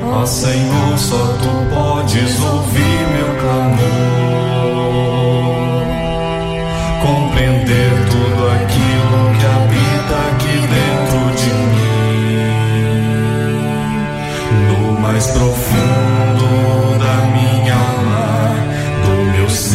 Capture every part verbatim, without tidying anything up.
Ó Senhor, só Tu podes ouvir meu clamor, compreender tudo aquilo que habita aqui dentro de mim, no mais profundo da minha alma, do meu ser.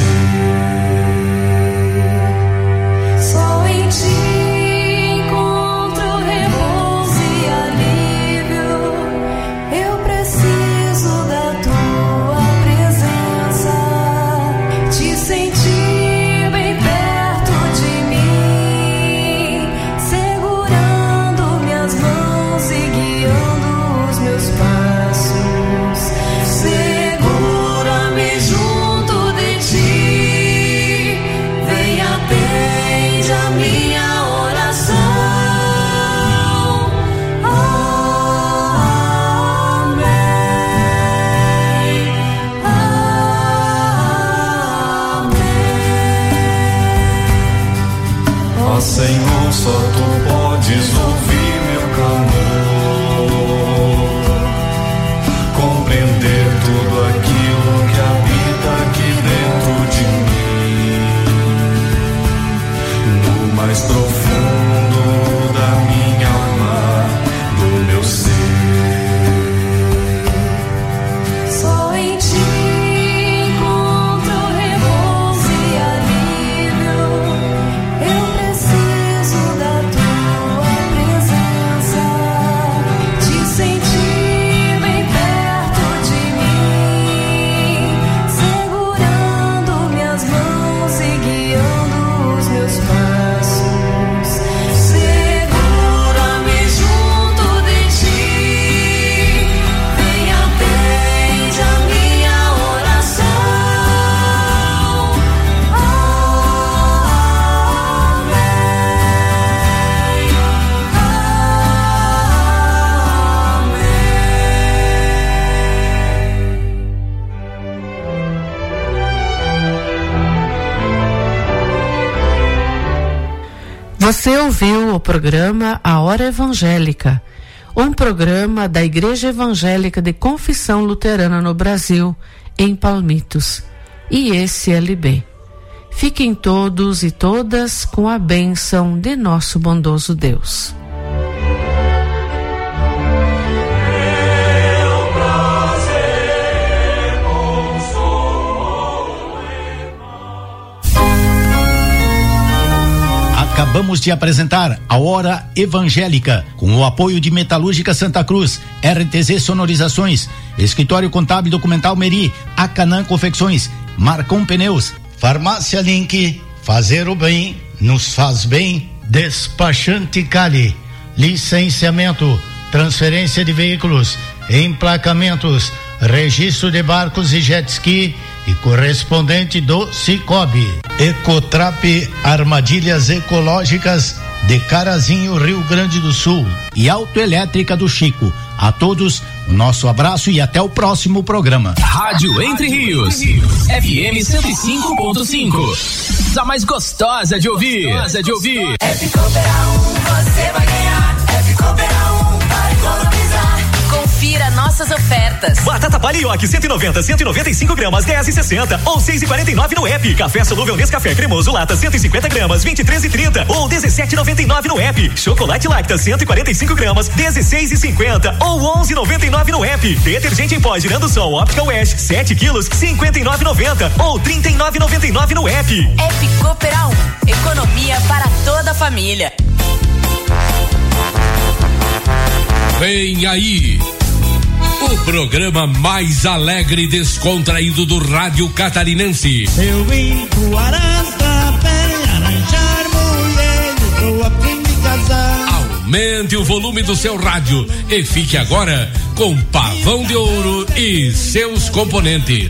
Só em Ti encontro repouso e alívio. Eu preciso da Tua presença, te sentir bem perto de mim, segurando minhas mãos e guiando os meus passos. Segura-me junto de Ti, vem, atende a minha oração. Amém. Amém. Ó Senhor, só Tu podes ouvir meu clamor, compreender tudo aquilo que habita aqui dentro de mim, no mais profundo da minha alma, do meu ser. Só em Ti encontro repouso e alívio. Eu preciso da Tua presença, te sentir bem perto de mim, segurando minhas mãos e guiando os meus passos. Segura-me junto de Ti, vem, atende a minha oração. Você ouviu o programa A Hora Evangélica, um programa da Igreja Evangélica de Confissão Luterana no Brasil, em Palmitos, I E C L B. Fiquem todos e todas com a bênção de nosso bondoso Deus. Acabamos de apresentar a Hora Evangélica, com o apoio de Metalúrgica Santa Cruz, R T Z Sonorizações, Escritório Contábil Documental Meri, Acanã Confecções, Marcon Pneus, Farmácia Link, fazer o bem nos faz bem, Despachante Cali, licenciamento, transferência de veículos, emplacamentos, registro de barcos e jet ski e correspondente do Cicobi. Ecotrap Armadilhas Ecológicas de Carazinho, Rio Grande do Sul. E Autoelétrica do Chico. A todos, nosso abraço e até o próximo programa. Rádio Entre Rios, F M cento e cinco ponto cinco. A mais gostosa de ouvir. Gostosa de ouvir. F Cooper um, você vai ganhar. F Cooper um, para economizar. Confira nossas ofertas. Batata Palioque cento e noventa, cento e noventa e cinco gramas, dez e sessenta ou seis e quarenta e nove no app. Café solúvel Nescafé cremoso lata cento e cinquenta gramas, vinte e três e trinta ou dezessete e noventa e nove no app. Chocolate Lacta cento e quarenta e cinco gramas, dezesseis e cinquenta ou onze e noventa e nove no app. Detergente em pó Girando Sol Optical Wash sete quilos, cinquenta e nove e noventa ou trinta e nove e noventa e nove no app. F Cooper um, economia para toda a família. Vem aí o programa mais alegre e descontraído do rádio catarinense. Eu vim pro Arasta para arranjar mulher, estou a fim de casar. Aumente o volume do seu rádio e fique agora com Pavão de Ouro e seus componentes.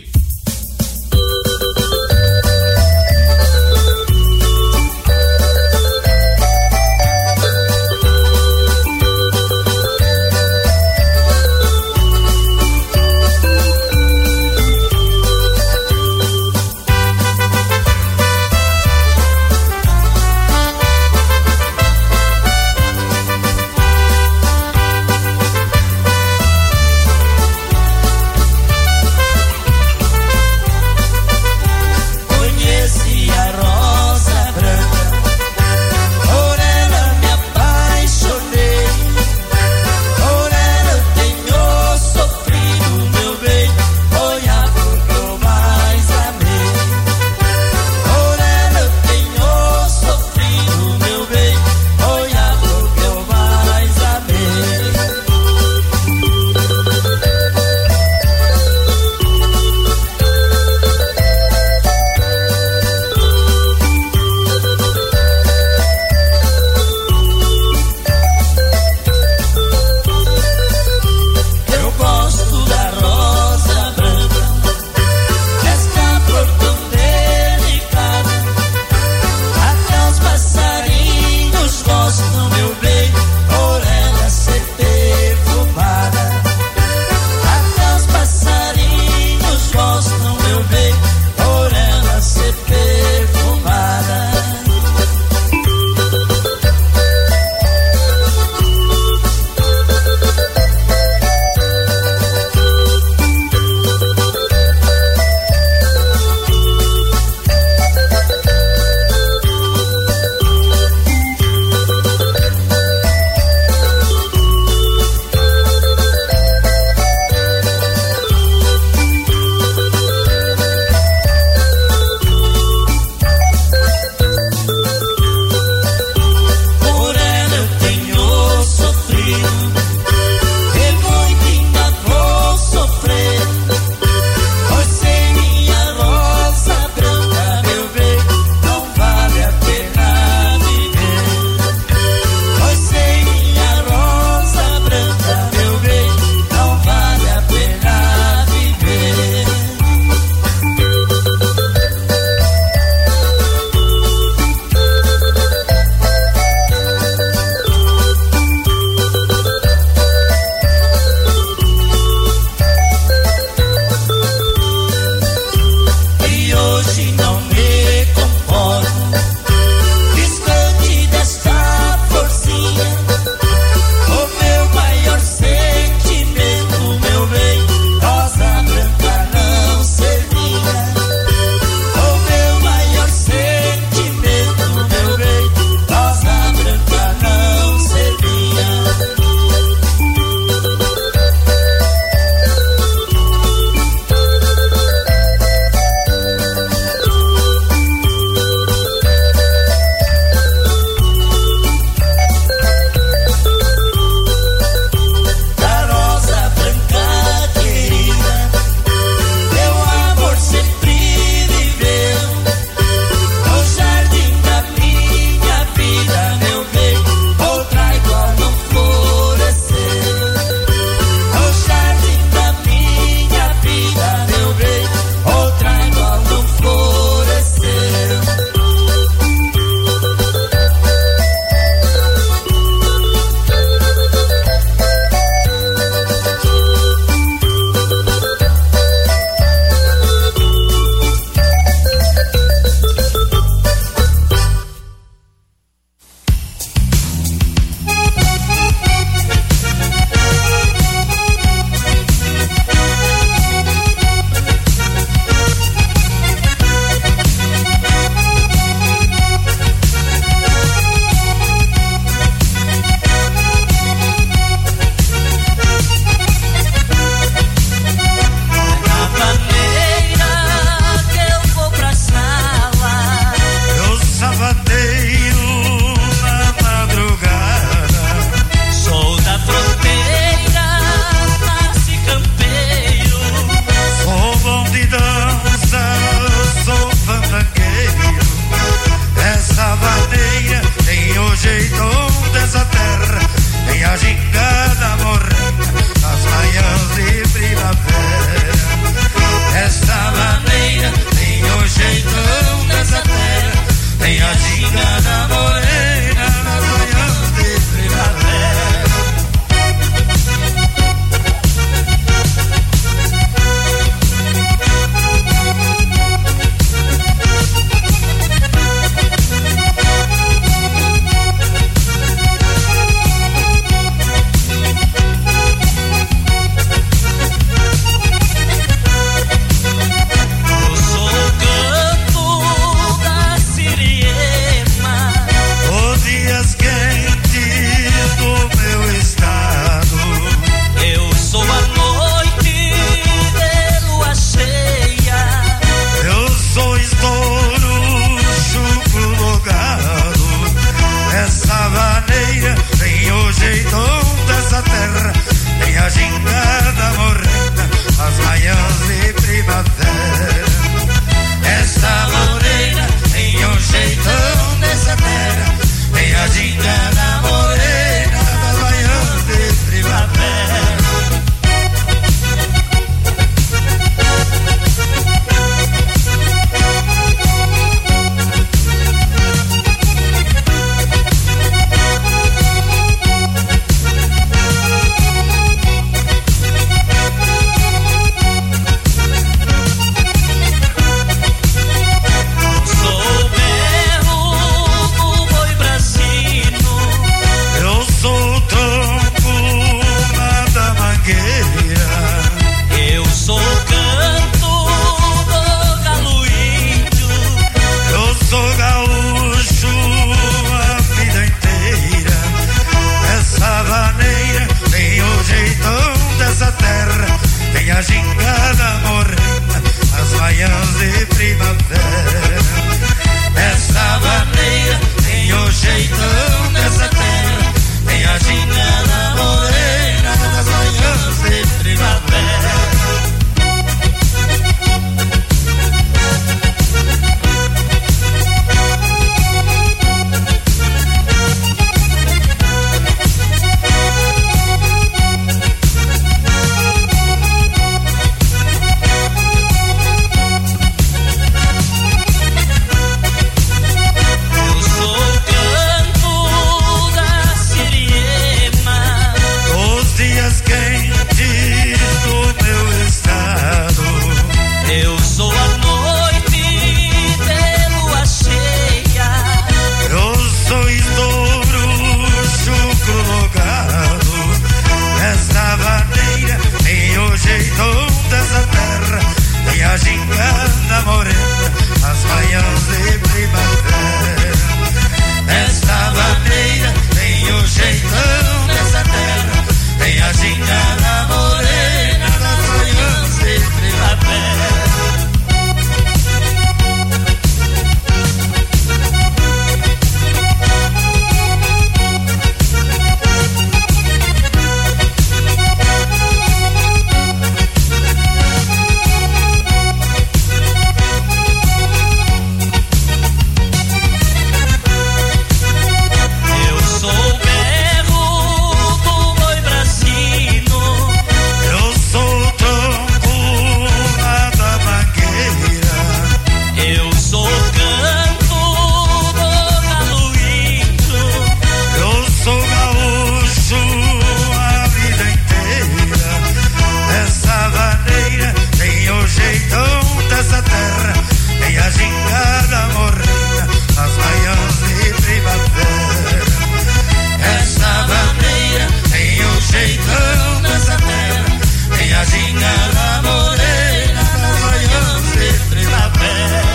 terra morena, nas manhãs de primavera.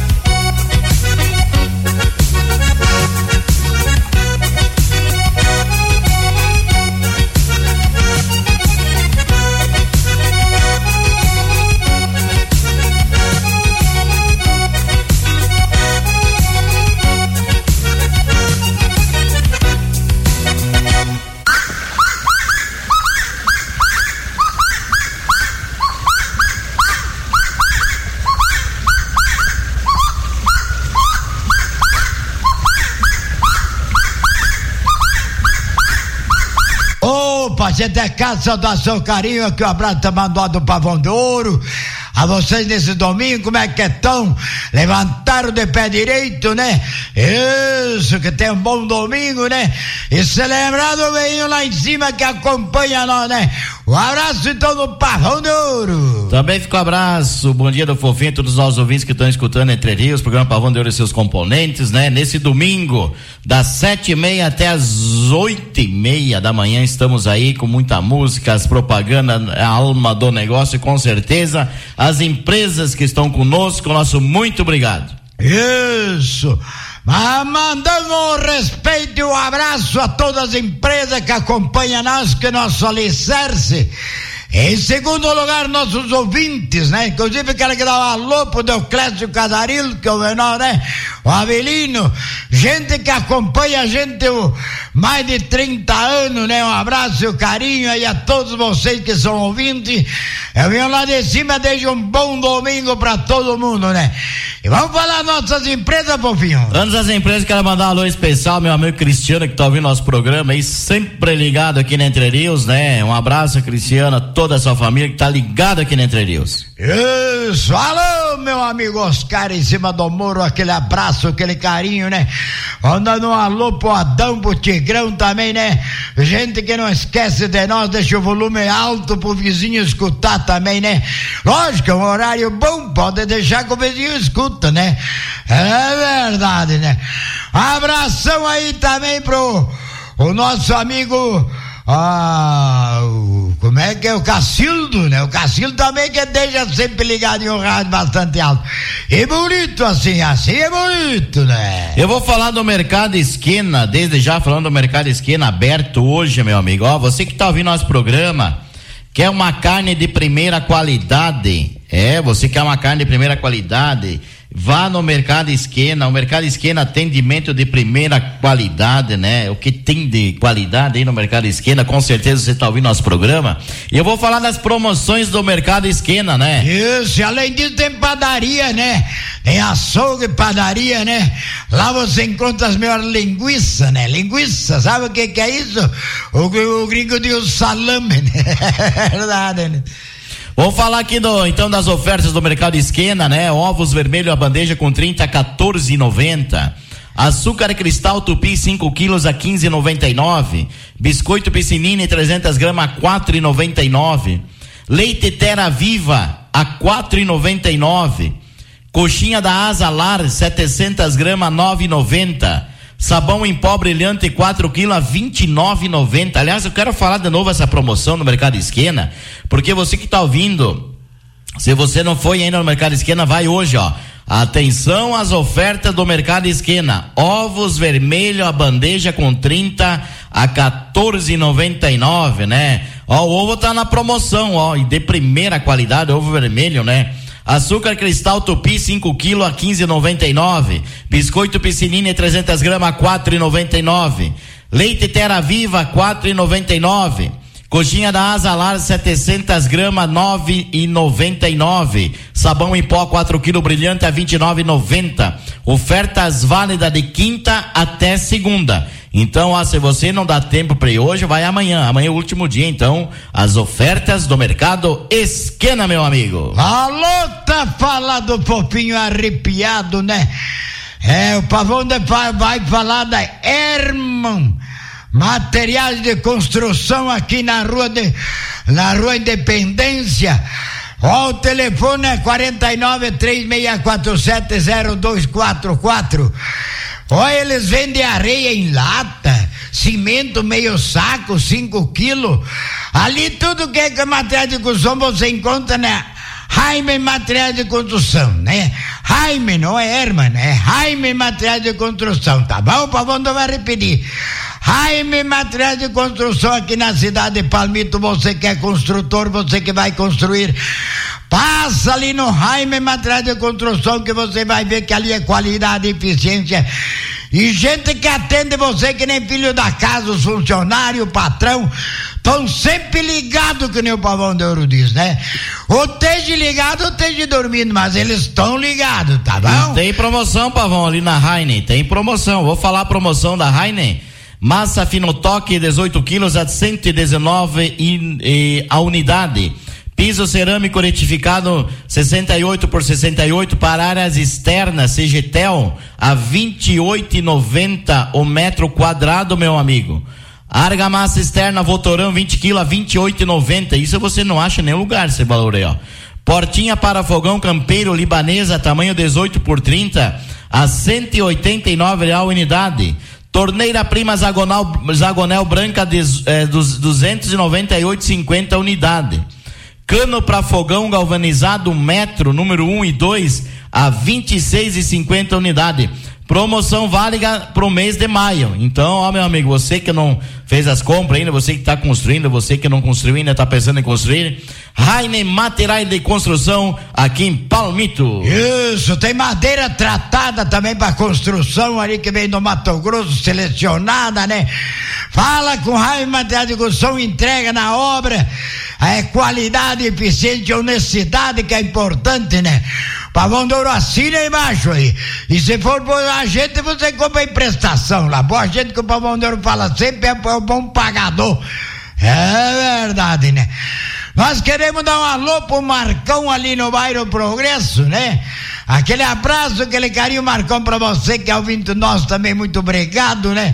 Opa, gente, é casa, saudação, carinho, aqui o um abraço tá mandado do Pavão de Ouro. A vocês nesse domingo, como é que estão? Levantaram de pé direito, né? Isso, que tem um bom domingo, né? E se lembrar do velhinho lá em cima que acompanha nós, né? Um abraço então do Pavão de Ouro. Também fica um abraço, bom dia do Fofinho, todos os nossos ouvintes que estão escutando Entre Rios, programa Pavão de Ouro e seus componentes, né? Nesse domingo, das sete e meia até as oito e meia da manhã, estamos aí com muita música, as propagandas, a alma do negócio, e com certeza as empresas que estão conosco, nosso muito obrigado. Isso, mas mandando um respeito e um abraço a todas as empresas que acompanham nós, que nosso alicerce. Em segundo lugar, nossos ouvintes, né? Inclusive quero que dar um alô pro Deoclésio Casarillo, que é o menor, né? O Avelino, gente que acompanha a gente o, mais de trinta anos, né? Um abraço e um carinho aí a todos vocês que são ouvintes. Eu venho lá de cima, desde um bom domingo pra todo mundo, né? E vamos falar nossas empresas, fofinho. Antes das empresas, quero mandar um alô especial, meu amigo Cristiano, que tá ouvindo nosso programa aí, sempre ligado aqui na Entre Rios, né? Um abraço, Cristiano, toda a sua família que tá ligado aqui na Entre Rios. Isso, alô, meu amigo Oscar em cima do muro, aquele abraço, aquele carinho, né? Mandando um alô pro Adão, pro Tigrão também, né? Gente que não esquece de nós, deixa o volume alto pro vizinho escutar também, né? Lógico, é um horário bom, pode deixar que o vizinho escuta, né? É verdade, né? Abração aí também pro o nosso amigo, ah, o, como é que é? O Cacildo, né? O Cacildo também que deixa sempre ligado em um rádio bastante alto. E bonito assim, assim é bonito, né? Eu vou falar do Mercado Esquina, desde já falando do Mercado Esquina aberto hoje, meu amigo. Ó, você que tá ouvindo nosso programa, quer uma carne de primeira qualidade? É, você quer uma carne de primeira qualidade? Vá no Mercado Esquina. O Mercado Esquina, atendimento de primeira qualidade, né? O que tem de qualidade aí no Mercado Esquina, com certeza você está ouvindo nosso programa. E eu vou falar das promoções do Mercado Esquina, né? Isso, e além disso tem padaria, né? Tem açougue e padaria, né? Lá você encontra as melhores linguiças, né? Linguiça, sabe o que que é isso? O, o gringo diz o salame, né? É verdade, né? Vamos falar aqui do, então das ofertas do Mercado Esquina, né? Ovos vermelho a bandeja com trinta a quatorze e noventa. Açúcar cristal tupi cinco quilos a quinze e noventa e nove. Biscoito piscinine trezentas gramas a quatro e noventa e nove. Leite Terra Viva a quatro e noventa e nove. Coxinha da Asa Lar setecentas gramas a nove e noventa. Sabão em pó brilhante quatro quilos a vinte e nove e noventa. Aliás, eu quero falar de novo essa promoção no Mercado Esquina, porque você que está ouvindo, se você não foi ainda no Mercado Esquina, vai hoje, ó. Atenção às ofertas do Mercado Esquina. Ovos vermelho a bandeja com trinta a quatorze e noventa e nove, né? Ó, o ovo tá na promoção, ó, e de primeira qualidade, ovo vermelho, né? Açúcar cristal tupi cinco quilos a quinze e noventa e nove. Biscoito piscinine trezentas gramas a quatro e noventa e nove. Leite Terra Viva quatro e noventa e nove. Coxinha da Asa Lar setecentas gramas nove e noventa e nove. Sabão em pó quatro quilos brilhante a vinte e nove e noventa. Ofertas válidas de quinta até segunda. Então, ó, se você não dá tempo para ir hoje, vai amanhã. Amanhã é o último dia, então, as ofertas do Mercado Esquina, meu amigo. Alô, tá falando fofinho arrepiado, né? É, o Pavão de Pai vai falar da Herman Materiais de Construção aqui na rua de, na rua Independência. Ó, o telefone é quarenta e nove, três seis quatro sete, zero dois quatro quatro. Ó, eles vendem areia em lata, cimento meio saco, cinco quilos, Ali tudo que é material de construção você encontra, né? Jaime Material de Construção, né? Jaime, não é Herman, é Jaime Material de Construção, tá bom? O Pavão não vai repetir. Jaime Material de Construção aqui na cidade de Palmito, você que é construtor, você que vai construir, passa ali no Jaime Material de Construção que você vai ver que ali é qualidade e eficiência. E gente que atende você que nem filho da casa, os funcionários, o patrão, estão sempre ligados, que nem o Pavão de Ouro diz, né? Ou esteja ligado ou esteja dormindo, mas eles estão ligados, tá bom? E tem promoção, Pavão, ali na Heine, tem promoção. Vou falar a promoção da Heine. Massa Finotoque dezoito quilos a cento e dezenove e, e, a unidade. Piso cerâmico retificado sessenta e oito por sessenta e oito para áreas externas, Segetel, a vinte e oito reais e noventa centavos o metro quadrado, meu amigo. Argamassa externa Votorão vinte quilos a vinte e oito reais e noventa centavos. Isso você não acha em nenhum lugar, esse valor aí, ó. Portinha para fogão campeiro libanesa, tamanho dezoito por trinta, a cento e oitenta e nove reais a unidade. Torneira prima Zagonal, Zagonel branca de, é, dos duzentos e noventa e oito reais e cinquenta centavos unidade. Cano para fogão galvanizado metro número um e dois a vinte e seis reais e cinquenta centavos unidade. Promoção válida pro mês de maio. Então, ó, meu amigo, você que não fez as compras ainda, você que está construindo, você que não construiu ainda, está pensando em construir, Heine Materiais de Construção aqui em Palmito. Isso, tem madeira tratada também para construção ali que vem do Mato Grosso, selecionada, né? Fala com Heine Materiais de Construção, entrega na obra, é qualidade, eficiência, honestidade que é importante, né? Pavão de Ouro, assina embaixo aí. E se for por a gente, você compra em prestação lá. Boa gente que o Pavão de Ouro fala sempre é um bom pagador. É verdade, né? Nós queremos dar um alô pro Marcão ali no bairro Progresso, né? Aquele abraço, aquele carinho, Marcão, pra você que é ouvinte nosso também, muito obrigado, né?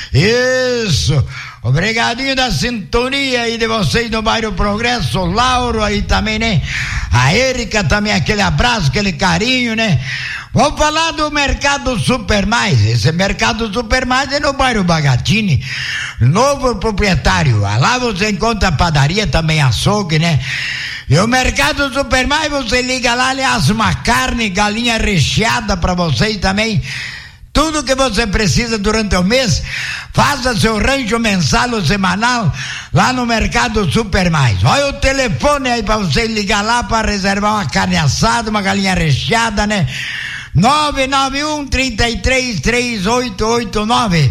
Isso, obrigadinho da sintonia aí de vocês no bairro Progresso, o Lauro aí também, né? A Érica também, aquele abraço, aquele carinho, né? Vamos falar do Mercado Super Mais. Esse Mercado Super Mais é no bairro Bagatini, novo proprietário. Lá você encontra padaria, também açougue, né? E o Mercado Super Mais, você liga lá, aliás, uma carne, galinha recheada pra vocês também. Tudo que você precisa durante o mês, faça seu rancho mensal ou semanal lá no Mercado Super Mais. Olha o telefone aí pra você ligar lá para reservar uma carne assada, uma galinha recheada, né? nove nove um, três três, três oito oito nove.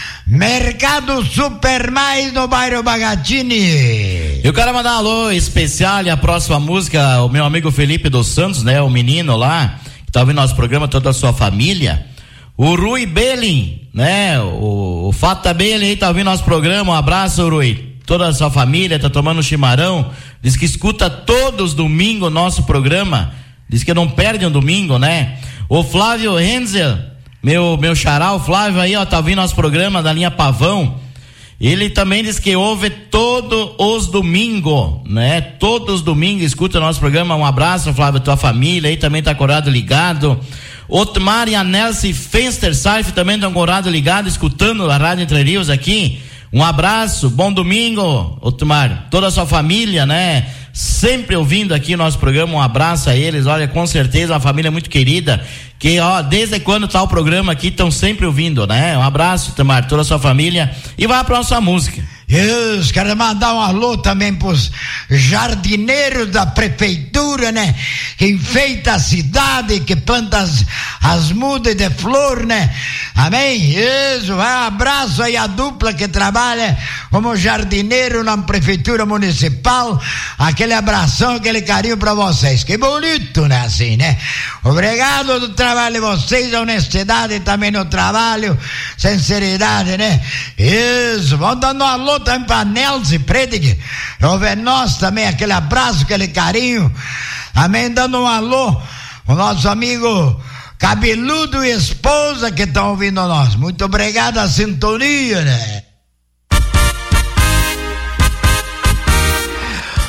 Mercado Super Mais no bairro Bagatini. Eu quero mandar um alô especial e a próxima música, o meu amigo Felipe dos Santos, né? O menino lá, que tá ouvindo nosso programa, toda a sua família. O Rui Belling, né? O, o Fata Belling aí tá ouvindo nosso programa. Um abraço, Rui. Toda a sua família tá tomando chimarrão. Diz que escuta todos os domingos o nosso programa. Diz que não perde um domingo, né? O Flávio Renzel, meu, meu xará, o Flávio aí, ó, tá ouvindo nosso programa da linha Pavão. Ele também diz que ouve todos os domingos, né? Todos os domingos escuta o nosso programa. Um abraço, Flávio, tua família aí também tá acordado ligado. Otmar e a Nelson Fenstersaif também estão acordado ligado, escutando a Rádio Entre Rios aqui. Um abraço, bom domingo, Otmar, toda a sua família, né? Sempre ouvindo aqui o nosso programa, um abraço a eles, olha, com certeza uma família muito querida, que ó, desde quando tá o programa aqui, estão sempre ouvindo, né? Um abraço, Tamar, toda a sua família, e vai pra nossa música. Isso, quero mandar um alô também pros jardineiros da prefeitura, né? Que enfeita a cidade, que planta as, as mudas de flor, né? Amém? Isso, vai um abraço aí à dupla que trabalha como jardineiro na prefeitura municipal. Aquele abração, aquele carinho pra vocês. Que bonito, né? Assim, né? Obrigado do trabalho de vocês, a honestidade também no trabalho, sinceridade, né? Isso, vamos dando um alô também pra Nelson Predig, ouve nós também, aquele abraço, aquele carinho, amém, dando um alô o nosso amigo Cabeludo e esposa que estão ouvindo nós, muito obrigado a sintonia, né?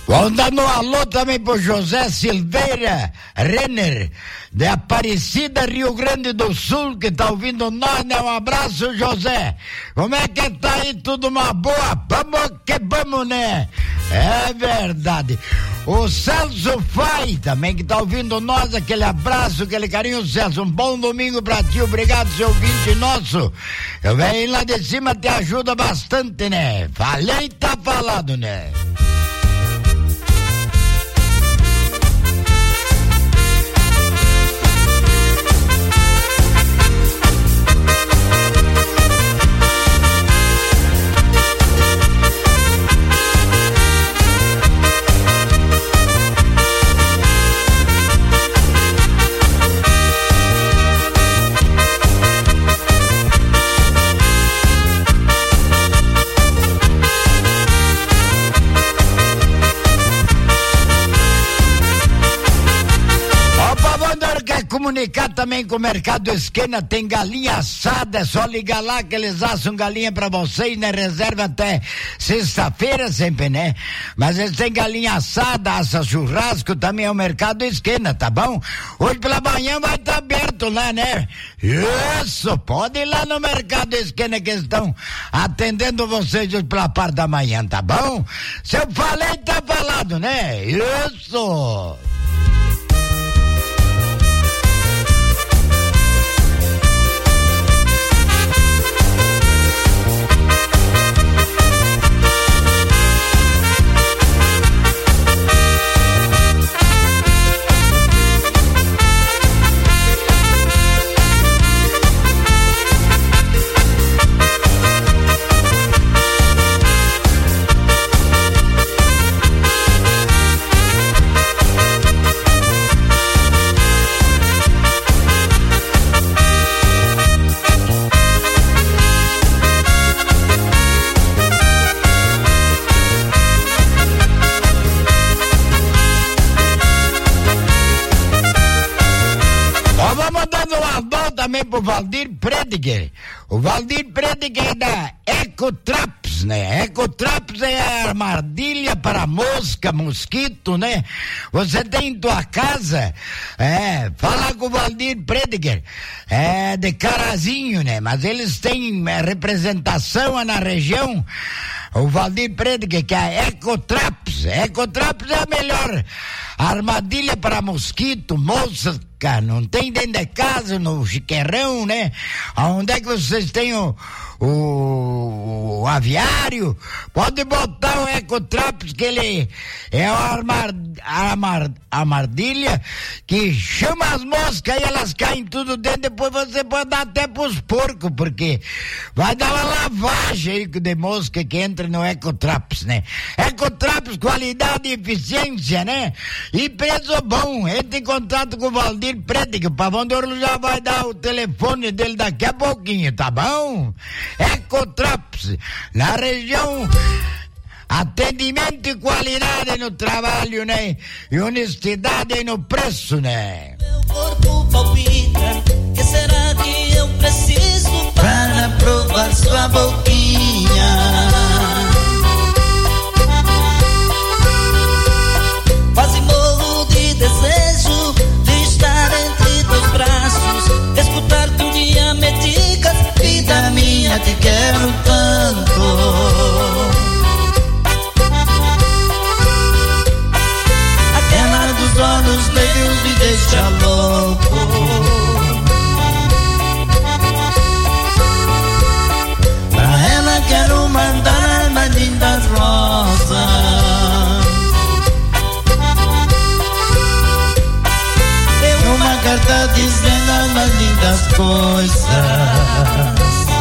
Vamos dar um alô também pro José Silveira Renner, de Aparecida, Rio Grande do Sul, que tá ouvindo nós, né? Um abraço, José. Como é que tá aí? Tudo uma boa? Vamos que vamos, né? É verdade. O Celso Fai também, que tá ouvindo nós, aquele abraço, aquele carinho, Celso. Um bom domingo pra ti, obrigado, seu ouvinte nosso. Eu venho lá de cima, te ajuda bastante, né? Falei, tá falado, né? Comunicar também com o Mercado Esquina, tem galinha assada, é só ligar lá que eles assam galinha pra vocês, né? Reserva até sexta-feira sempre, né? Mas eles têm galinha assada, assa churrasco, também é o Mercado Esquina, tá bom? Hoje pela manhã vai estar tá aberto lá, né? Isso, pode ir lá no Mercado Esquina que estão atendendo vocês hoje pela parte da manhã, tá bom? Se eu falei, tá falado, né? Isso! Também pro Valdir Prediger. O Valdir Prediger é da Ecotraps, né? Ecotraps é armadilha para mosca, mosquito, né? Você tem em tua casa, é, fala com o Valdir Prediger, é de Carazinho, né? Mas eles têm é, representação na região. O Valdir Prediger, que é a Ecotraps. Ecotraps é a melhor armadilha para mosquito, mosca, não tem dentro de casa, no chiqueirão, né? Onde é que vocês têm o, o, o aviário? Pode botar o Ecotraps, que ele é uma armar, armar, armadilha que chama as moscas e elas caem tudo dentro. Depois você pode dar até pros porcos, porque vai dar uma lavagem aí de mosca que entra no Ecotraps, né? Ecotraps, qualidade e eficiência, né? E preço bom. Entre em contato com o Valdir Prediger. O Pavão de Ouro já vai dar o telefone dele daqui a pouquinho, tá bom? Ecotraps, na região, atendimento e qualidade no trabalho, né? E honestidade no preço, né? Meu corpo palpita, que será que eu preciso para provar sua boquinha? Quase morro de desejo de estar entre teus braços, escutar tu dia me dicas, vida minha, te quero tanto. Aquela dos olhos negros me deixa louco. Pra ela quero mandar mais lindas rosas. Uma carta dizendo as lindas coisas.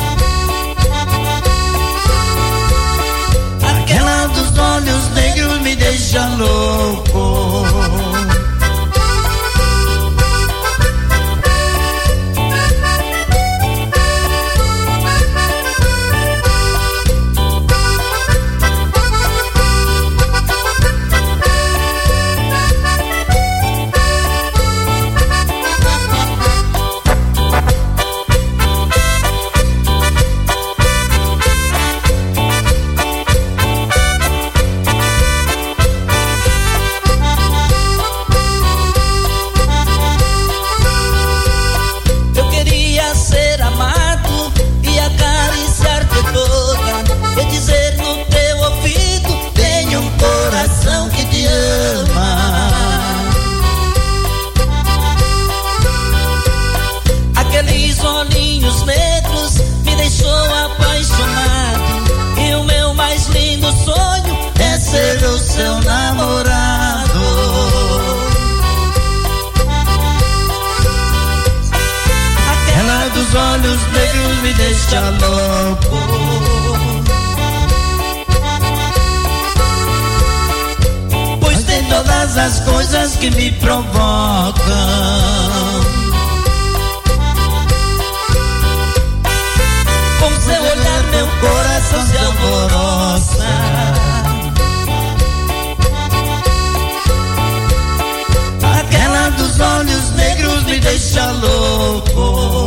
Aquela dos olhos negros me deixa louco. deixa louco. Pois tem todas as coisas que me provocam. Com seu olhar meu coração se alvoroça. Aquela dos olhos negros me deixa louco.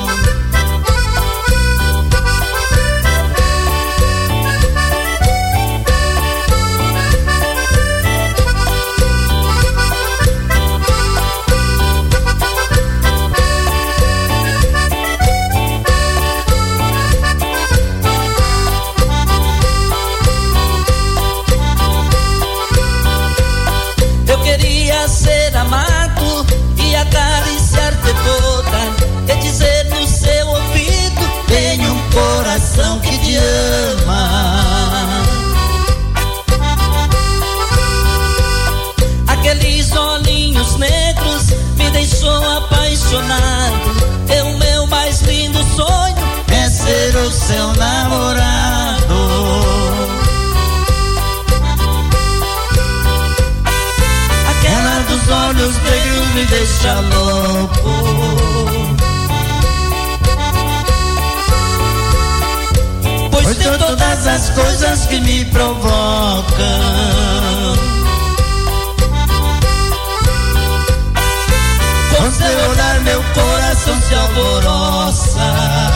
Eu queria ser amado e acariciar-te toda, e dizer no seu ouvido: tenho um coração que te ama. Aqueles olhinhos negros me deixou apaixonado. E o meu mais lindo sonho é ser o seu namorado. Aquela dos olhos negros me deixa louco. Pois tem todas as coisas que me provocam. Com seu olhar meu coração se alvoroça.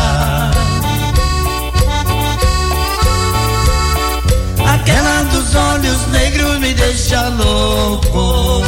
Aquela dos olhos negros me deixa louco.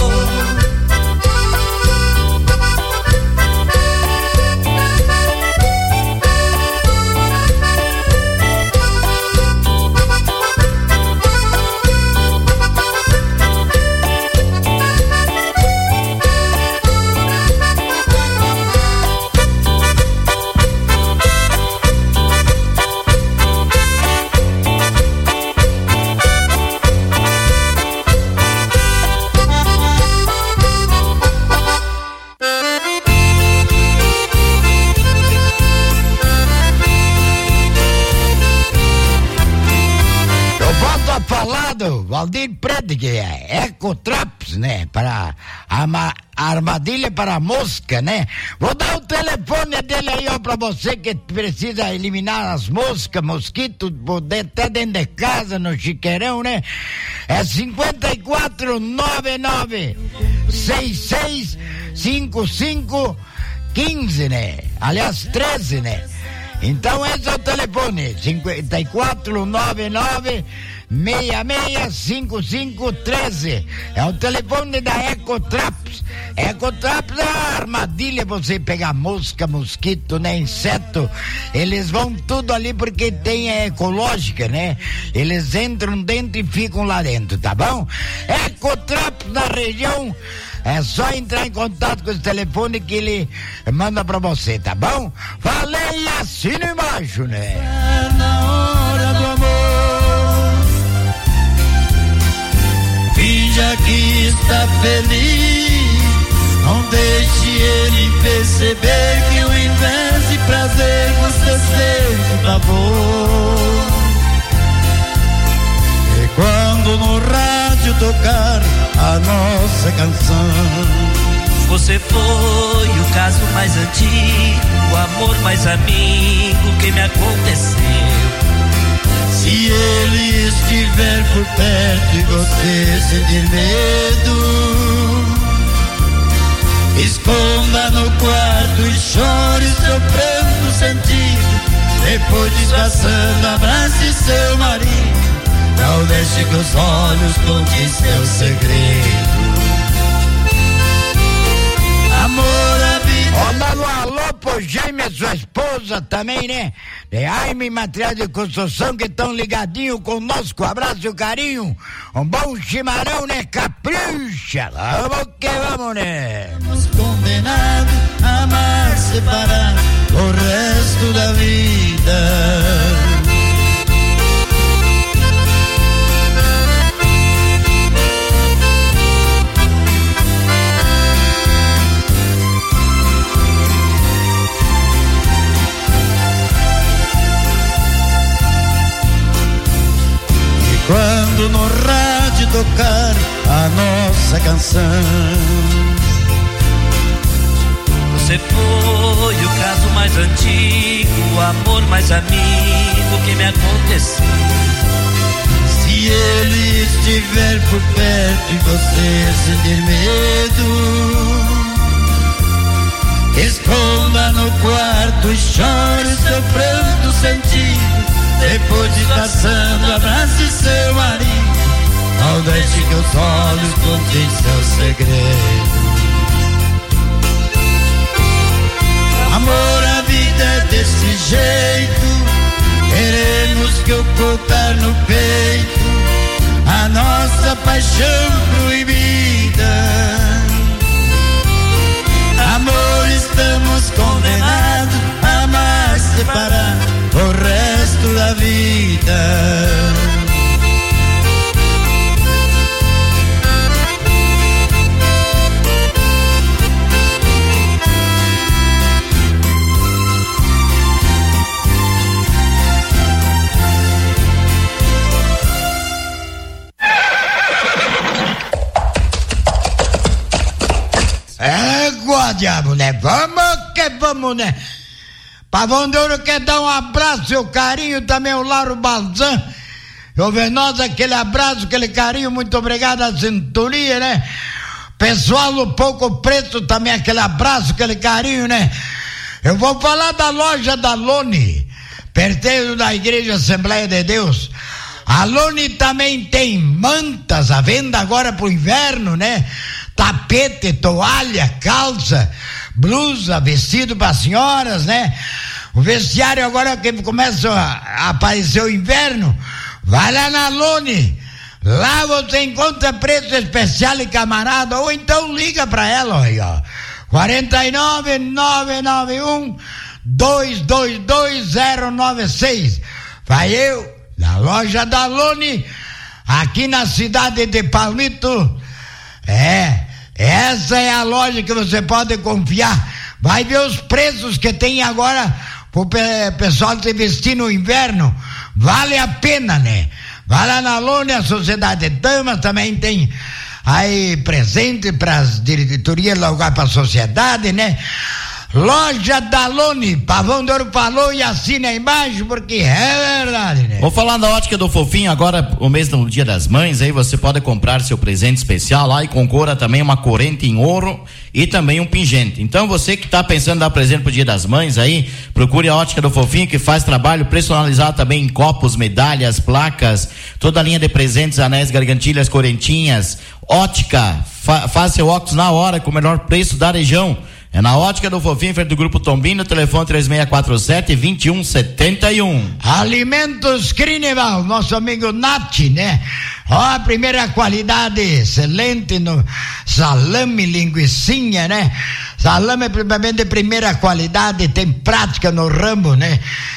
Valdir Prediger, é Ecotraps, né? Para ama, armadilha para mosca, né? Vou dar o telefone dele aí, ó, pra você que precisa eliminar as moscas, mosquitos, poder até dentro de casa, no chiqueirão, né? É cinco quatro nove nove seis seis cinco cinco um cinco, né? Aliás, treze, né? Então esse é o telefone, cinco quatro nove nove seis seis cinco cinco um três. É o telefone da Ecotraps. Ecotraps é uma armadilha pra você pegar mosca, mosquito, né? Inseto. Eles vão tudo ali porque tem a ecológica, né? Eles entram dentro e ficam lá dentro, tá bom? Ecotraps na região. É só entrar em contato com esse telefone que ele manda pra você, tá bom? Falei e assina embaixo, né? É na hora do amor, finja que está feliz. Não deixe ele perceber que ao invés de prazer você sente pavor. E quando no rádio tocar a nossa canção, você foi o caso mais antigo, o amor mais amigo que me aconteceu. Se ele estiver por perto e você sentir medo, esconda no quarto e chore seu pranto sentido. Depois disfarçando, abrace seu marido. Não deixe que os olhos contem seu segredo. Amor, a vida. Ó, dando um alô pro Jaime, sua esposa também, né? De Jaime Material de Construção, que estão ligadinho conosco. Abraço e carinho. Um bom chimarrão, né? Capricha. Vamos que vamos, né? Condenado a amar separado o resto da vida. canção. Você foi o caso mais antigo, o amor mais amigo que me aconteceu. Se ele estiver por perto e você sentir medo, esconda no quarto e chore seu pranto sentido. Depois de caçando, abrace seu marido. Não deixe que os olhos contem seu segredo. Amor, a vida é desse jeito. Queremos que ocultar no peito a nossa paixão proibida. Amor, estamos condenados a amar separado o resto da vida. É, diabo, né? Vamos que vamos, né? Pavão de Ouro quer dar um abraço e um carinho também ao Lauro Balzan. Eu Venosa, aquele abraço, aquele carinho, muito obrigado à sintonia, né? Pessoal do Pouco Preto também, aquele abraço, aquele carinho, né? Eu vou falar da loja da Lone, pertence da Igreja Assembleia de Deus. A Lone também tem mantas à venda agora pro inverno, né? Tapete, toalha, calça, blusa, vestido para senhoras, né? O vestiário agora que começa a aparecer o inverno, vai lá na Lone. Lá você encontra preço especial e camarada, ou então liga para ela aí, ó. quarenta e nove, nove nove um, dois dois dois, zero nove seis. Vai eu, na loja da Lone, aqui na cidade de Palmito. É, essa é a loja que você pode confiar. Vai ver os preços que tem agora pro pessoal se vestir no inverno. Vale a pena, né? Vai lá na Lone, a Sociedade de Damas também tem aí presente para as diretorias, lugar para a sociedade, né? Loja da Lone, Pavão de Ouro falou e assina aí embaixo, porque é verdade, né? Vou falar da Ótica do Fofinho agora, o mês do Dia das Mães, aí você pode comprar seu presente especial lá e concorra também uma corrente em ouro e também um pingente. Então você que está pensando em dar presente pro Dia das Mães aí, procure a Ótica do Fofinho, que faz trabalho personalizado também em copos, medalhas, placas, toda a linha de presentes, anéis, gargantilhas, correntinhas. Ótica, fa- faz seu óculos na hora com o melhor preço da região. É na Ótica do Fofinho, frente do Grupo Tombino, telefone três seis quatro sete, dois um sete um. Alimentos Crinival, nosso amigo Nath, né? Ó, a primeira qualidade, excelente no salame, linguicinha, né? Salame é de primeira qualidade, tem prática no ramo, né?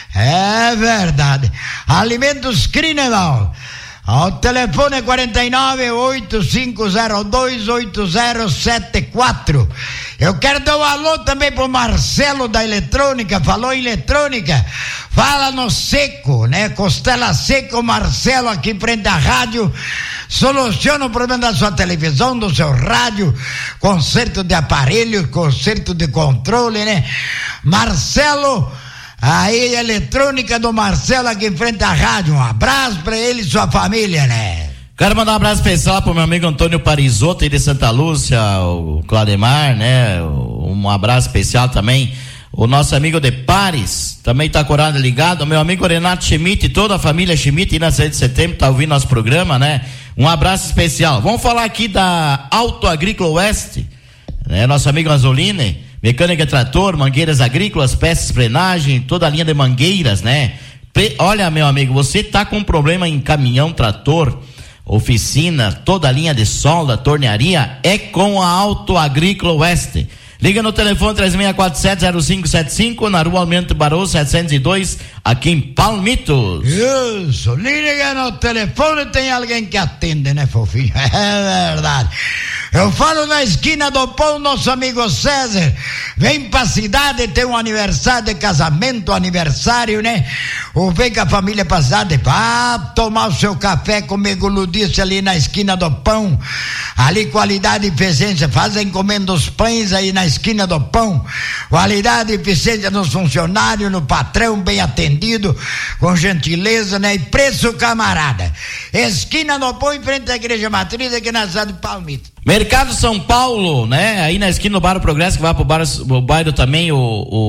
É verdade. Alimentos Crinival. O telefone é quarenta e nove, oito cinco zero dois, oito zero sete quatro. Eu quero dar um alô também pro Marcelo da Eletrônica. Falou em eletrônica, fala no seco, né? Costela Seco, Marcelo aqui em frente à rádio. Soluciona o problema da sua televisão, do seu rádio, conserto de aparelho, conserto de controle, né? Marcelo, aí a Eletrônica do Marcelo aqui em frente à rádio. Um abraço pra ele e sua família, né? Quero mandar um abraço especial pro meu amigo Antônio Parisotto aí de Santa Lúcia, o Claudemar, né? Um abraço especial também. O nosso amigo de Pares também tá corado ligado. O meu amigo Renato Schmidt e toda a família Schmidt aí na sede de setembro tá ouvindo nosso programa, né? Um abraço especial. Vamos falar aqui da Auto Agrícola Oeste, né? Nosso amigo Anzoline, mecânica trator, mangueiras agrícolas, peças, frenagem, toda a linha de mangueiras, né? Pre- Olha, meu amigo, você tá com problema em caminhão, trator, oficina, toda a linha de solda, tornearia, é com a Auto Agrícola Oeste. Liga no telefone três seis quatro sete, zero cinco sete cinco, na rua Almirante Barroso setecentos e dois, aqui em Palmitos. Isso, liga no telefone, tem alguém que atende, né, fofinho? É verdade. Eu falo na esquina do pão, nosso amigo César, vem pra cidade, tem um aniversário de casamento, aniversário, né? Ou vem com a família pra cidade, vá tomar o seu café comigo Ludice ali na esquina do pão, ali qualidade e eficiência, faz a encomenda dos pães aí na esquina do pão, qualidade e eficiência nos funcionários, no patrão, bem atendido, com gentileza, né? E preço camarada, esquina do pão em frente à igreja matriz aqui na cidade de Palmito. Mercado São Paulo, né? Aí na esquina do Bar do Progresso, que vai pro, bar, pro bairro também, o,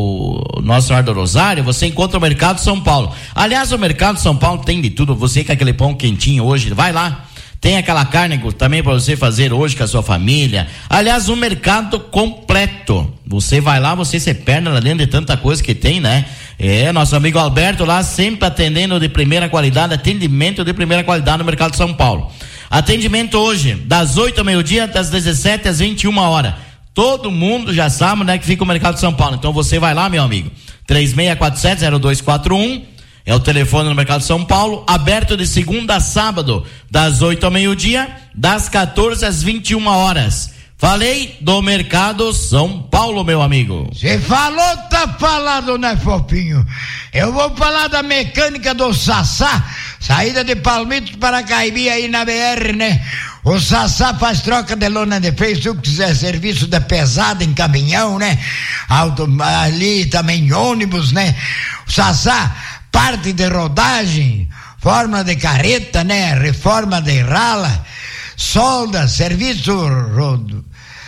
o Nosso Senhor do Rosário, você encontra o Mercado São Paulo. Aliás, o Mercado São Paulo tem de tudo, você quer aquele pão quentinho hoje, vai lá. Tem aquela carne também para você fazer hoje com a sua família. Aliás, um mercado completo. Você vai lá, você se perna lá dentro de tanta coisa que tem, né? É, nosso amigo Alberto lá sempre atendendo de primeira qualidade, atendimento de primeira qualidade no Mercado São Paulo. Atendimento hoje, das oito ao meio-dia, das dezessete às vinte e uma horas. Todo mundo já sabe, né, que fica o Mercado São Paulo. Então você vai lá, meu amigo. três seis quatro sete zero dois quatro um é o telefone no Mercado São Paulo, aberto de segunda a sábado, das oito ao meio-dia, das quatorze às vinte e uma horas. Falei do Mercado São Paulo, meu amigo. Você falou, tá falado, né, Fofinho? Eu vou falar da mecânica do Sassá, saída de Palmito para Caibi aí na B R, né? O Sassá faz troca de lona de freio, se quiser serviço de pesada em caminhão, né? Auto, ali também ônibus, né? O Sassá, parte de rodagem, forma de carreta, né? Reforma de rala, solda, serviço rodo,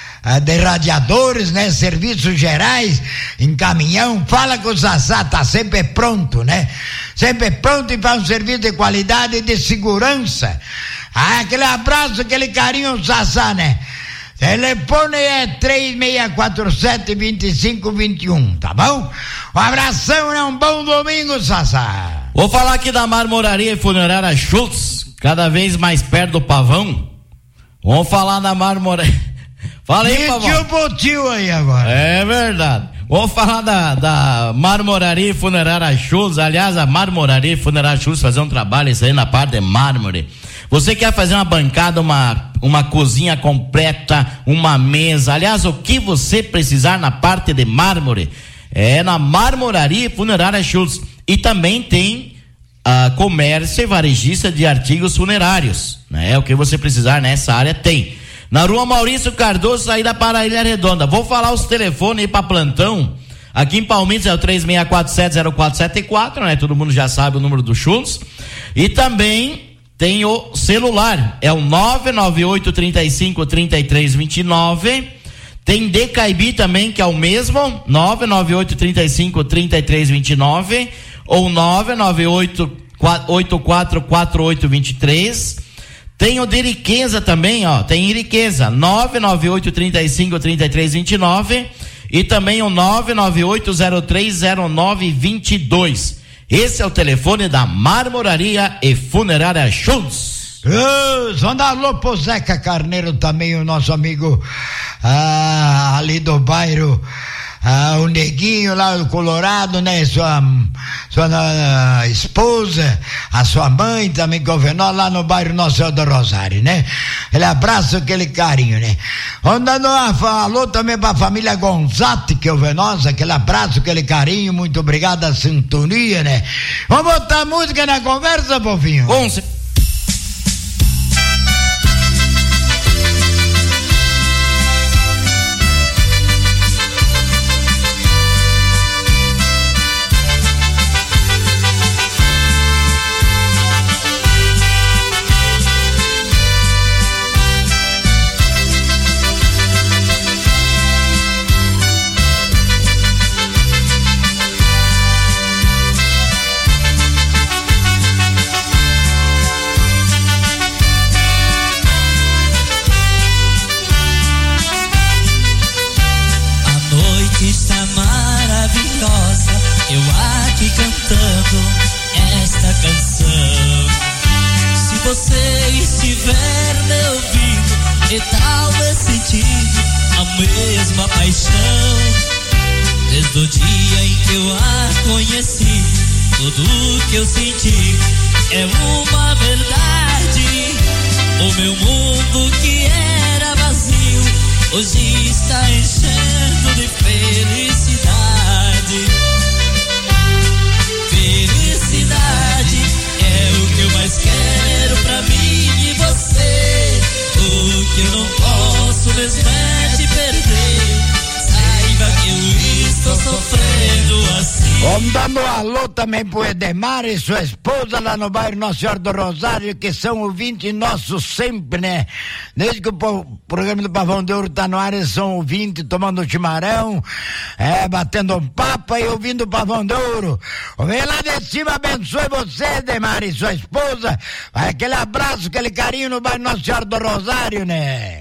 de radiadores, né? Serviços gerais em caminhão. Fala que o Sassá tá sempre pronto, né? Sempre pronto e faz um serviço de qualidade e de segurança. Ah, aquele abraço, aquele carinho, Sassá, né? Telefone é três seis quatro sete, dois cinco dois um, tá bom? Um abração, né? Um bom domingo, Sassá. Vou falar aqui da Marmoraria e Funerária Schultz, cada vez mais perto do Pavão. Vamos falar da Marmoraria. Fala aí, Pavão. Tio Botil aí agora. É verdade. Vamos falar da, da Marmoraria e Funerária Schultz. Aliás, a Marmoraria e Funerária Schultz fazer um trabalho isso aí na parte de mármore. Você quer fazer uma bancada, uma, uma cozinha completa, uma mesa, aliás, o que você precisar na parte de mármore, é na Marmoraria e Funerária Schultz. E também tem a comércio e varejista de artigos funerários, né? O que você precisar nessa área tem. Na rua Maurício Cardoso, saída para a Ilha Redonda. Vou falar os telefones aí para plantão. Aqui em Palmitos é o três seis quatro sete zero quatro sete quatro, né? Todo mundo já sabe o número do Schultz. E também tem o celular, é o nove nove oito, trinta e cinco, trinta e três, vinte e nove. Tem Decaibi também, que é o mesmo, nove nove oito, trinta e cinco, trinta e três, vinte e nove, ou nove nove oito, oito quatro quatro oito dois três. Tem o de Iriqueza também, ó, tem Iriqueza, nove nove oito, trinta e cinco, trinta e três, vinte e nove, e também o nove nove oito, zero três zero nove, vinte e dois. Esse é o telefone da Marmoraria e Funerária Schultz. Uh, Zona alô pro Zeca Carneiro também, o nosso amigo ah, ali do bairro, ah, o Neguinho lá do Colorado, né? Sua, sua uh, esposa, a sua mãe também governou lá no bairro Nosso Senhor do Rosário, né? Ele abraça aquele carinho, né? Onda não falou também pra família Gonzatti, que é o Venosa, aquele abraço, aquele carinho, muito obrigado a sintonia, né? Vamos botar música na conversa, fofinho? Com certeza. Eu aqui cantando esta canção. Se você estiver me ouvindo e talvez sentir a mesma paixão, desde o dia em que eu a conheci, tudo que eu senti é uma verdade. O meu mundo que era vazio hoje está enchendo de felicidade. Felicidade é o que eu mais quero pra mim e você. O que eu não posso mesmo é te perder. Saiba que eu estou sofrendo assim. Vamos dando um alô também pro Edemar e sua esposa lá no bairro Nossa Senhora do Rosário, que são ouvintes nossos sempre, né? Desde que o programa do Pavão de Ouro tá no ar, eles são ouvintes, tomando chimarrão, é, batendo um papo e ouvindo o Pavão de Ouro. Vem lá de cima, abençoe você, Edemar e sua esposa. Vai aquele abraço, aquele carinho no bairro Nossa Senhora do Rosário, né?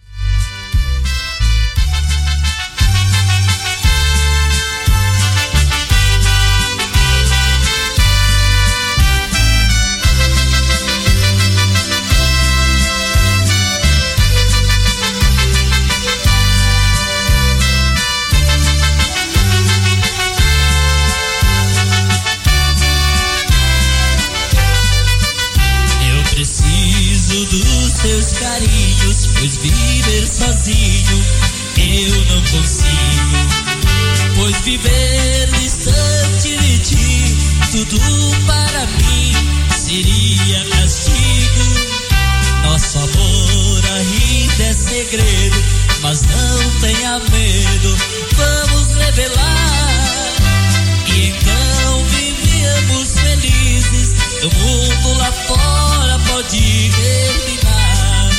Dos seus carinhos, pois viver sozinho eu não consigo, pois viver distante de ti, tudo para mim seria castigo. Nosso amor ainda é segredo, mas não tenha medo, vamos revelar. E então vivíamos felizes, o mundo lá fora pode terminar.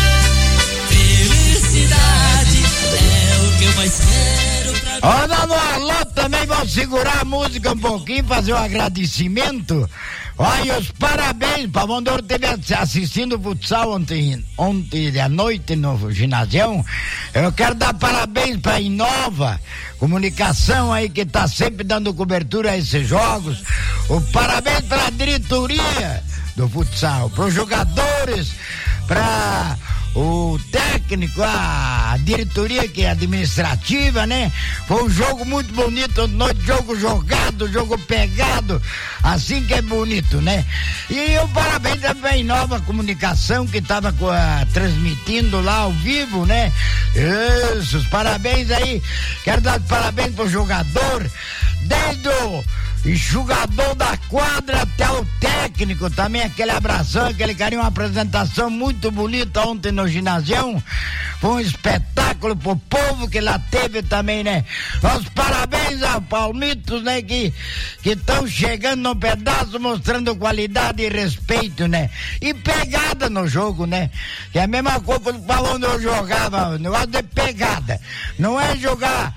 Felicidade é o que eu mais quero pra mim. Ó, dando um alô também, vamos segurar a música um pouquinho, fazer um agradecimento. Olha, os parabéns, Pavão de Ouro teve assistindo o futsal ontem, ontem à noite no ginásio. Eu quero dar parabéns pra Inova Comunicação aí, que tá sempre dando cobertura a esses jogos. O parabéns pra diretoria do futsal, pros jogadores, pra o técnico, a diretoria que é administrativa, né? Foi um jogo muito bonito, noite, jogo jogado, jogo pegado, assim que é bonito, né? E o parabéns também à Nova Comunicação, que estava uh, transmitindo lá ao vivo, né? Isso, os parabéns aí, quero dar parabéns pro jogador, desde o jogador da quadra até o técnico, também aquele abração, aquele carinho, uma apresentação muito bonita ontem no ginásio. Foi um espetáculo pro povo que lá teve também, né? Os parabéns ao Palmitos, né? Que que estão chegando no pedaço, mostrando qualidade e respeito, né? E pegada no jogo, né? Que é a mesma coisa que o Pavão eu jogava, o negócio de pegada. Não é jogar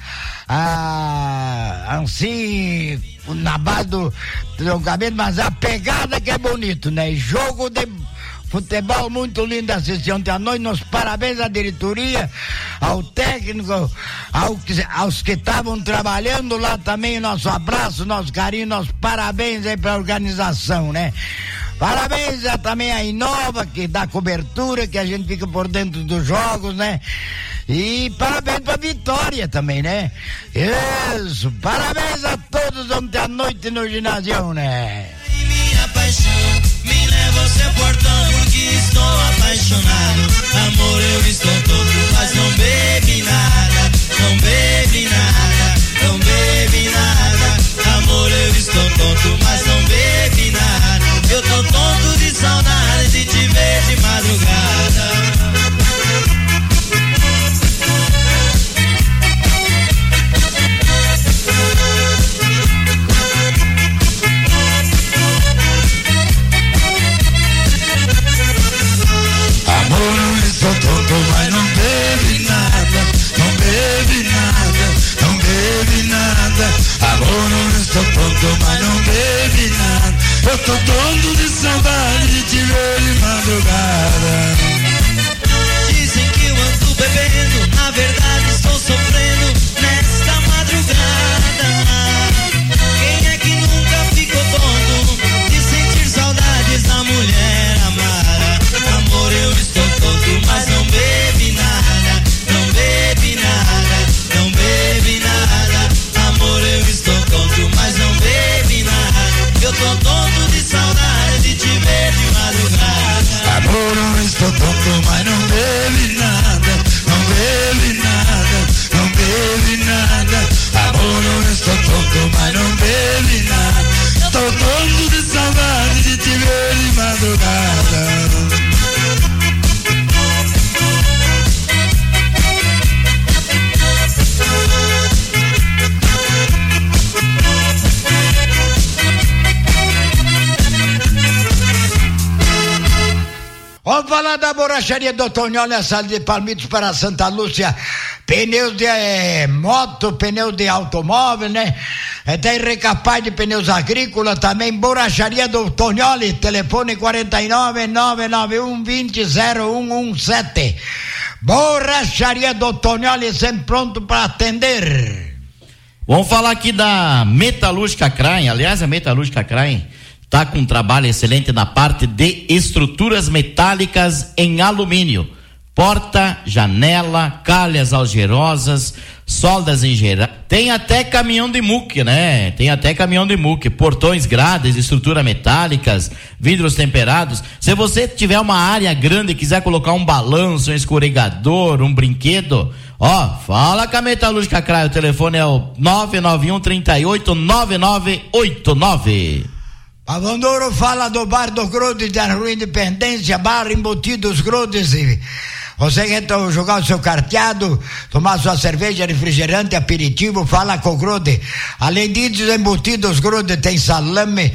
ah, assim na base do jogamento, mas a pegada que é bonito, né? Jogo de futebol muito lindo assistir ontem à noite. Nos parabéns à diretoria, ao técnico, ao, aos que estavam trabalhando lá também. Nosso abraço, nosso carinho, nossos parabéns aí para a organização, né? Parabéns a, também à Inova, que dá cobertura, que a gente fica por dentro dos jogos, né? E parabéns pra Vitória também, né? Isso, parabéns a todos ontem à noite no ginásio, né? Minha paixão me leva ao seu portão, porque estou apaixonado. Amor, eu estou todo, mas não bebi nada, não bebi nada, não bebi nada. Amor, eu estou tonto, mas não bebi nada. Eu tô tonto de saudade de te ver de madrugada. Amor, eu estou tonto, mas não bebe nada, não bebe nada, não bebe nada. Amor, eu estou tonto, mas não bebe nada. Eu tô tonto de saudade de te ver de madrugada. Dizem que eu ando bebendo, na verdade estou sofrendo nesta madrugada. Quem é que nunca ficou tonto de sentir saudades da mulher amada? Amor, eu estou tonto, mas não bebi nada, não bebi nada, não bebi nada. Amor, eu estou tonto, mas não bebi nada. Eu tô tonto de saudade de te ver de madrugada. Amor, eu estou tonto, mas não bebe nada, não bebe borracharia do Tonholi, a sala de Palmitos para Santa Lúcia, pneus de eh, moto, pneus de automóvel, né? É, tem recapaz de pneus agrícolas também, borracharia do Tonholi, telefone quarenta e nove, nove nove um, vinte, zero um um sete. Borracharia do Tonholi, sempre pronto para atender. Vamos falar aqui da Metalúrgica Krain. Aliás, a Metalúrgica Krain está com um trabalho excelente na parte de estruturas metálicas em alumínio. Porta, janela, calhas algerosas, soldas em geral. Tem até caminhão de muque, né? Tem até caminhão de muque. Portões, grades, estruturas metálicas, vidros temperados. Se você tiver uma área grande e quiser colocar um balanço, um escorregador, um brinquedo, ó, fala com a Metalúrgica Krain. O telefone é o nove nove um, trinta e oito, nove nove oito nove. Pavão de Ouro fala do Bar do Grude da Rua Independência, bar embutidos Grudes. Você quer jogar o seu carteado, tomar sua cerveja, refrigerante, aperitivo, fala com o Grude. Além disso, embutidos Grude tem salame,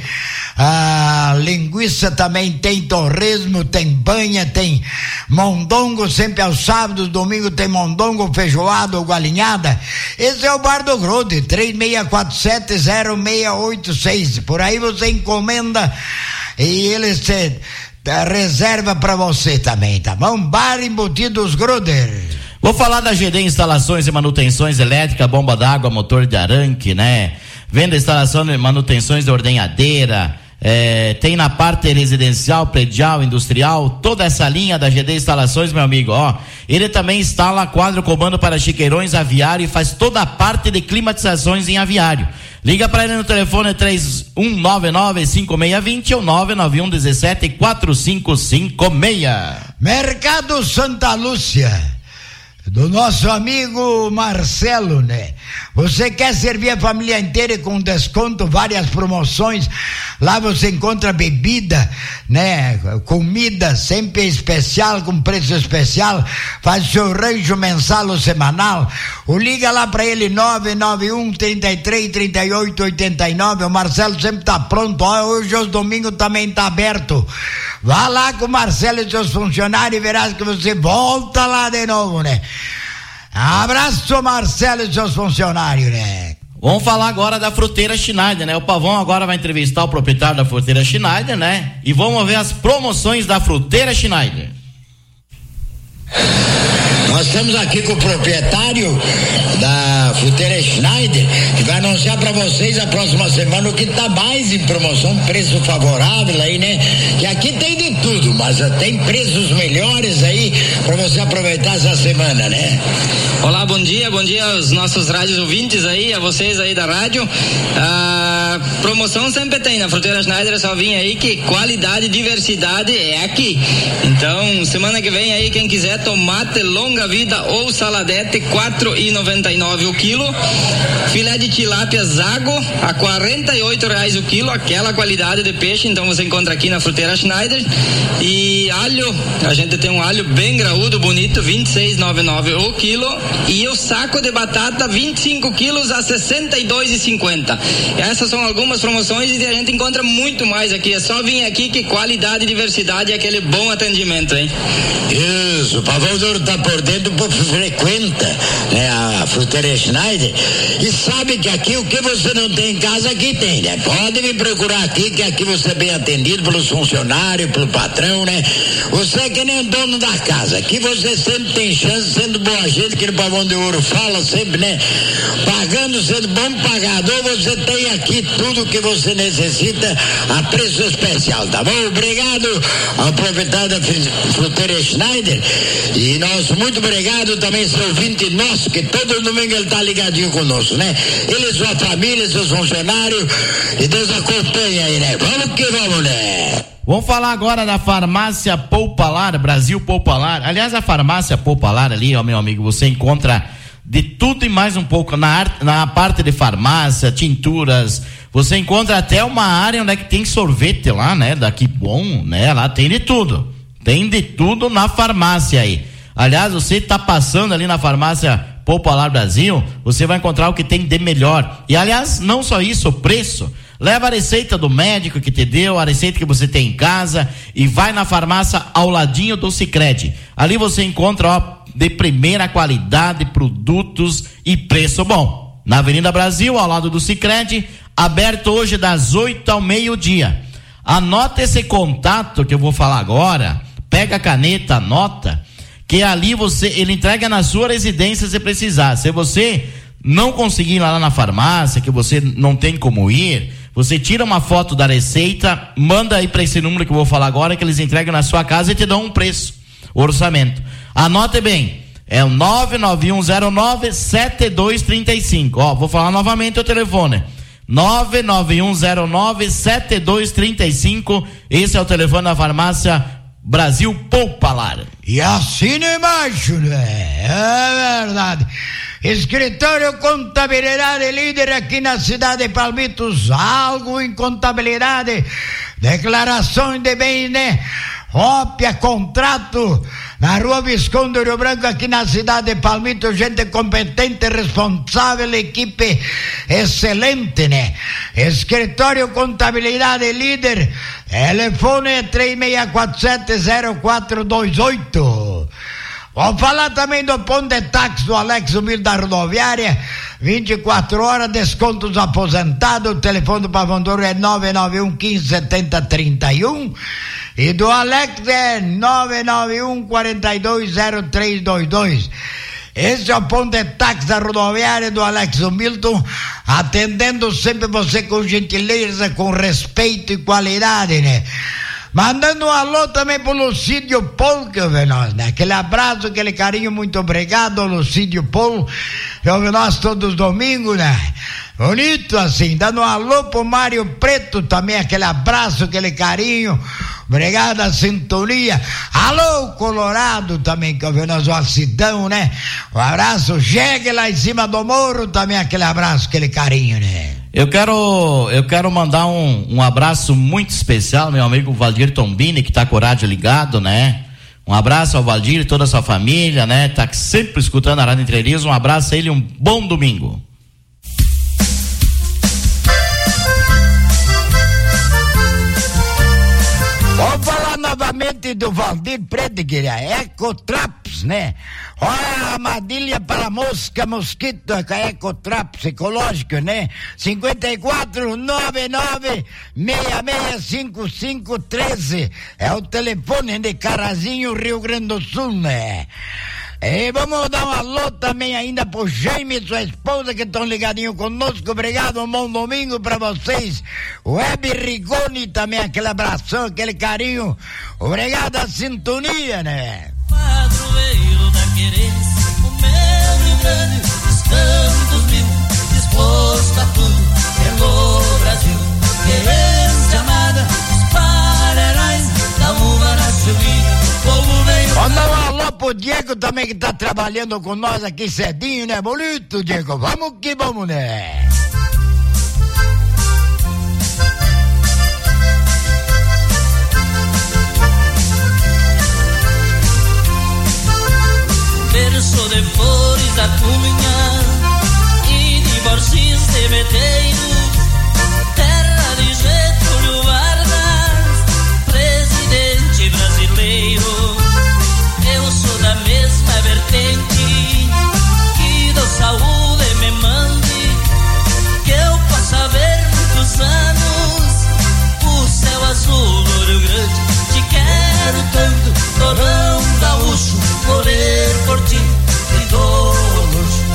ah, linguiça também, tem torresmo, tem banha, tem mondongo, sempre aos sábados, domingo tem mondongo, feijoada ou galinhada. Esse é o Bar do Grude, três seis quatro sete, zero seis oito seis. Por aí você encomenda e eles se reserva para você também, tá bom? Bar Embutidos Gruder. Vou falar da G D Instalações e Manutenções Elétrica, bomba d'água, motor de arranque, né? Venda, instalação e manutenções de ordenhadeira, é, tem na parte residencial, predial, industrial, toda essa linha da G D Instalações, meu amigo, ó. Ele também instala quadro comando para chiqueirões, aviário e faz toda a parte de climatizações em aviário. Liga para ele no telefone três um nove nove, cinco seis dois zero ou nove nove um um sete, quatro cinco cinco seis. Mercado Santa Lúcia, do nosso amigo Marcelo, né? Você quer servir a família inteira com desconto, várias promoções. Lá você encontra bebida, né? Comida sempre especial, com preço especial. Faz seu rancho mensal ou semanal. Ou liga lá para ele nove nove um, trinta e três, trinta e oito, oitenta e nove. O Marcelo sempre tá pronto. Ó, hoje os domingos também tá aberto. Vá lá com o Marcelo e seus funcionários e verás que você volta lá de novo, né? Abraço, Marcelo e seus funcionários, né? Vamos falar agora da Fruteira Schneider, né? O Pavão agora vai entrevistar o proprietário da Fruteira Schneider, né? E vamos ver as promoções da Fruteira Schneider. Nós estamos aqui com o proprietário da Fruteira Schneider, que vai anunciar para vocês a próxima semana o que tá mais em promoção, preço favorável aí, né? Que aqui tem de tudo, mas tem preços melhores aí para você aproveitar essa semana, né? Olá, bom dia, bom dia aos nossos rádios ouvintes aí, a vocês aí da rádio. A promoção sempre tem na Fruteira Schneider, só vim aí que qualidade e diversidade é aqui. Então, semana que vem aí, quem quiser tomate longa vida ou saladete, quatro e noventa e nove o quilo. Filé de tilápia Zago a quarenta e oito reais o quilo, aquela qualidade de peixe, então você encontra aqui na Fruteira Schneider. E alho, a gente tem um alho bem graúdo, bonito, vinte e seis reais e noventa e nove centavos o quilo. E o saco de batata, vinte e cinco quilos a sessenta e dois reais e cinquenta centavos. Essas são algumas promoções e a gente encontra muito mais aqui. É só vir aqui que qualidade e diversidade é aquele bom atendimento, hein? Isso, o Pavão de Ouro tá por dentro, frequenta, né, a Fruteira Schneider e sabe que aqui o que você não tem em casa, aqui tem, né? Pode me procurar aqui, que aqui você é bem atendido pelos funcionários, pelo patrão, né? Você é que nem o dono da casa, aqui você sempre tem chance, sendo boa gente, que no Pavão de Ouro fala sempre, né? Pagando, sendo bom pagador, você tem aqui tudo que você necessita a preço especial, tá bom? Obrigado ao proprietário da Fruteira Schneider e nós, muito obrigado também, seu ouvinte nosso, que todo domingo ele tá ligadinho conosco, né? Ele e sua família, seus funcionários, e Deus acompanha aí, né? Vamos que vamos, né? Vamos falar agora da Farmácia Poupalar, Brasil Poupalar. Aliás, a Farmácia Poupalar ali, ó, meu amigo, você encontra de tudo e mais um pouco na, na parte de farmácia, tinturas. Você encontra até uma área onde é que tem sorvete lá, né? Daqui bom, né? Lá tem de tudo. Tem de tudo na farmácia aí. Aliás, você tá passando ali na Farmácia Poupalar Brasil, você vai encontrar o que tem de melhor. E aliás, não só isso, o preço. Leva a receita do médico que te deu, a receita que você tem em casa e vai na farmácia ao ladinho do Sicredi. Ali você encontra, ó, de primeira qualidade, produtos e preço bom. Na Avenida Brasil, ao lado do Sicredi, aberto hoje das oito ao meio-dia. Anota esse contato que eu vou falar agora, pega a caneta, anota, que ali você, ele entrega na sua residência se precisar. Se você não conseguir ir lá na farmácia, que você não tem como ir, você tira uma foto da receita, manda aí para esse número que eu vou falar agora, que eles entregam na sua casa e te dão um preço, orçamento. Anote bem, é o nove nove um zero nove sete dois três cinco. Ó, vou falar novamente o telefone. nove nove um zero nove sete dois três cinco. Esse é o telefone da farmácia Brasil Poupalar. E assina embaixo, né? É verdade. Escritório Contabilidade líder aqui na cidade de Palmitos, algo em contabilidade, declarações de bens, né? Cópia, contrato, na Rua Visconde Rio Branco, aqui na cidade de Palmitos, gente competente, responsável, equipe excelente, né? Escritório Contabilidade líder, telefone é três seis quatro sete zero quatro dois oito. Vou falar também do ponto de táxi do Alex Humilde da rodoviária, vinte e quatro horas, descontos aposentados, o telefone do Pavão Douro é nove nove um um cinco sete zero três um e do Alex é nove nove um quatro dois zero três dois dois. Esse é o ponto de táxi da rodoviária do Alex Humilton, atendendo sempre você com gentileza, com respeito e qualidade, né? Mandando um alô também pro Lucídio Paulo, que ouve nós, né? Aquele abraço, aquele carinho, muito obrigado, Lucídio Paulo, que ouve nós todos os domingos, né? Bonito assim, dando um alô pro Mário Preto também, aquele abraço, aquele carinho, obrigado a sintonia. Alô, Colorado também, que ouve nós, o Acidão, né? Um abraço, chegue lá em cima do morro também, aquele abraço, aquele carinho, né? Eu quero, eu quero mandar um, um abraço muito especial, meu amigo Valdir Tombini, que tá com o rádio ligado, né? Um abraço ao Valdir e toda a sua família, né? Tá sempre escutando a Rádio Entre Rios. Um abraço a ele, um bom domingo. Vou falar novamente do Valdir Prediger, a Ecotraps, né? Olha a armadilha para mosca, mosquito, a Ecotraps ecológico, né? cinco quatro nove nove seis seis cinco cinco um três é o telefone de Carazinho, Rio Grande do Sul, né? E vamos dar um alô também ainda pro Jaime e sua esposa que estão ligadinhos conosco. Obrigado, um bom domingo pra vocês. Web Rigoni também, aquele abração, aquele carinho. Obrigado a sintonia, né? Padroeiro da querência, o meu Rio Grande, os cantos mil, disposto a tudo, pelo Brasil. Querência amada, os pararais, da uva na chuvinha, o povo veio. Manda um alô pro Diego também que tá trabalhando com nós aqui cedinho, né? Bonito, Diego. Vamos que vamos, né? Berço de flores da Cunha e de Borges de Medeiros, terra de Getúlio Vargas, presidente brasileiro. Eu sou da mesma vertente, que do saúde me mande, que eu possa ver muitos anos o céu azul do Rio Grande. Te quero tanto, torrão gaúcho, morrer por ti, e dor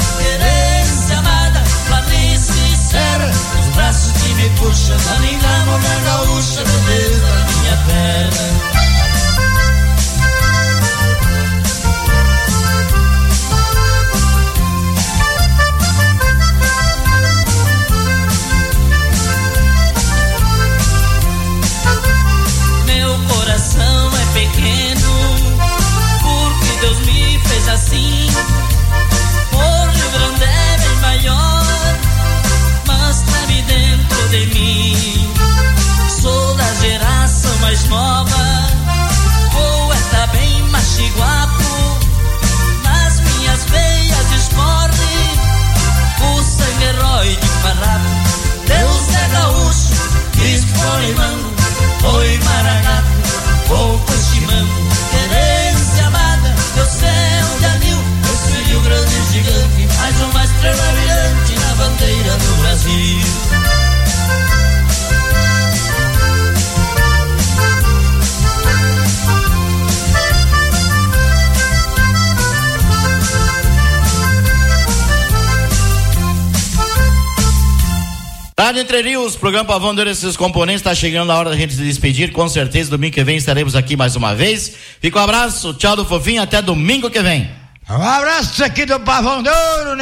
Rádio Entre Rios, programa Pavão de Ouro e seus componentes, está chegando a hora da gente se despedir, com certeza domingo que vem estaremos aqui mais uma vez. Fica um abraço, tchau do Fofinho, até domingo que vem. Um abraço aqui do Pavão de Ouro, né?